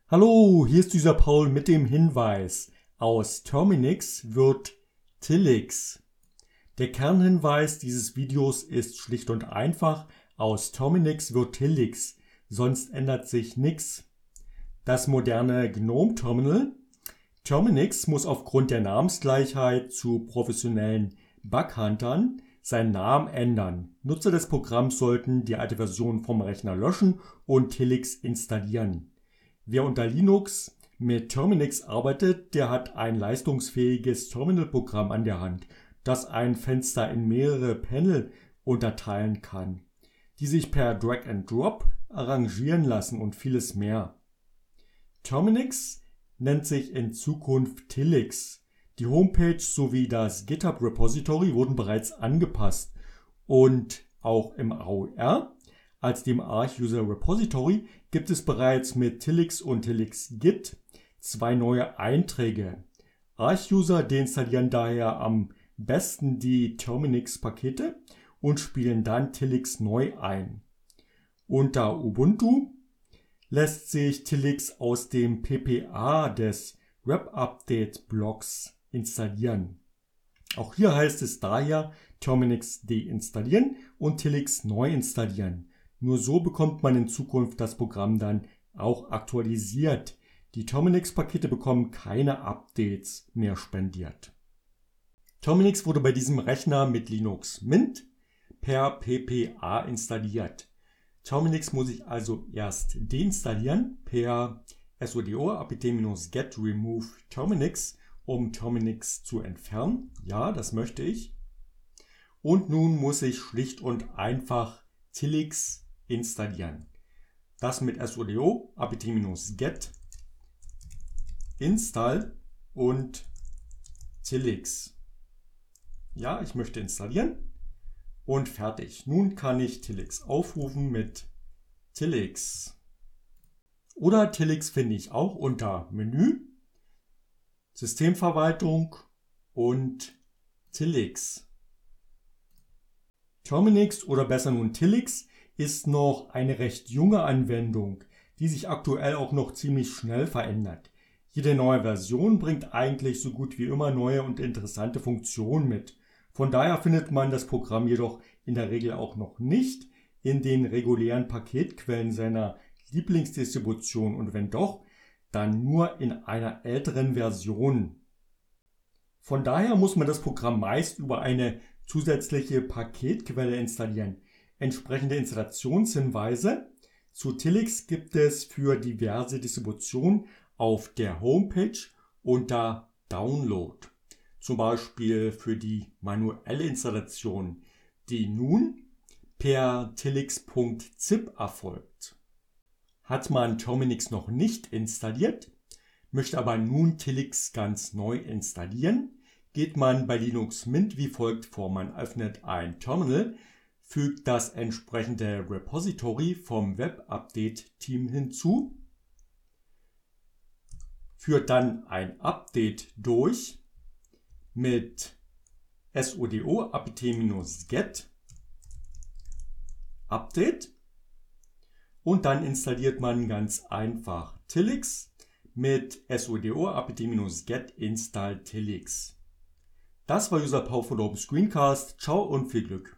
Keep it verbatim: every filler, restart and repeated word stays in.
Hallo, hier ist dieser Paul mit dem Hinweis. Aus Terminix wird Tilix. Der Kernhinweis dieses Videos ist schlicht und einfach: Aus Terminix wird Tilix, sonst ändert sich nichts. Das moderne GNOME-Terminal Terminix muss aufgrund der Namensgleichheit zu professionellen Bughuntern seinen Namen ändern. Nutzer des Programms sollten die alte Version vom Rechner löschen und Tilix installieren. Wer unter Linux mit Terminix arbeitet, der hat ein leistungsfähiges Terminalprogramm an der Hand, das ein Fenster in mehrere Panel unterteilen kann, die sich per Drag and Drop arrangieren lassen und vieles mehr. Terminix nennt sich in Zukunft Tilix. Die Homepage sowie das GitHub-Repository wurden bereits angepasst und auch im A U R als dem Arch-User Repository gibt es bereits mit Tilix und Tilix-Git zwei neue Einträge. Arch-User deinstallieren daher am besten die Terminix-Pakete und spielen dann Tilix neu ein. Unter Ubuntu lässt sich Tilix aus dem P P A des Web-Update-Blogs installieren. Auch hier heißt es daher Terminix deinstallieren und Tilix neu installieren. Nur so bekommt man in Zukunft das Programm dann auch aktualisiert. Die Terminix-Pakete bekommen keine Updates mehr spendiert. Terminix wurde bei diesem Rechner mit Linux Mint per P P A installiert. Terminix muss ich also erst deinstallieren per sudo apt-get remove terminix, um Terminix zu entfernen. Ja, das möchte ich. Und nun muss ich schlicht und einfach Tilix installieren. Das mit sudo apt-get install und Tilix. Ja, ich möchte installieren und fertig. Nun kann ich Tilix aufrufen mit Tilix. Oder Tilix finde ich auch unter Menü, Systemverwaltung und Tilix. Terminix oder besser nun Tilix ist noch eine recht junge Anwendung, die sich aktuell auch noch ziemlich schnell verändert. Jede neue Version bringt eigentlich so gut wie immer neue und interessante Funktionen mit. Von daher findet man das Programm jedoch in der Regel auch noch nicht in den regulären Paketquellen seiner Lieblingsdistribution und wenn doch, dann nur in einer älteren Version. Von daher muss man das Programm meist über eine zusätzliche Paketquelle installieren. Entsprechende Installationshinweise zu Tilix gibt es für diverse Distributionen auf der Homepage unter Download. Zum Beispiel für die manuelle Installation, die nun per tilix punkt zip erfolgt. Hat man Terminix noch nicht installiert, möchte aber nun Tilix ganz neu installieren, geht man bei Linux Mint wie folgt vor. Man öffnet ein Terminal, fügt das entsprechende Repository vom Web-Update-Team hinzu, führt dann ein Update durch mit sudo apt-get Update und dann installiert man ganz einfach Tilix mit sudo apt-get install Tilix. Das war User Paul von Open Screencast. Ciao und viel Glück!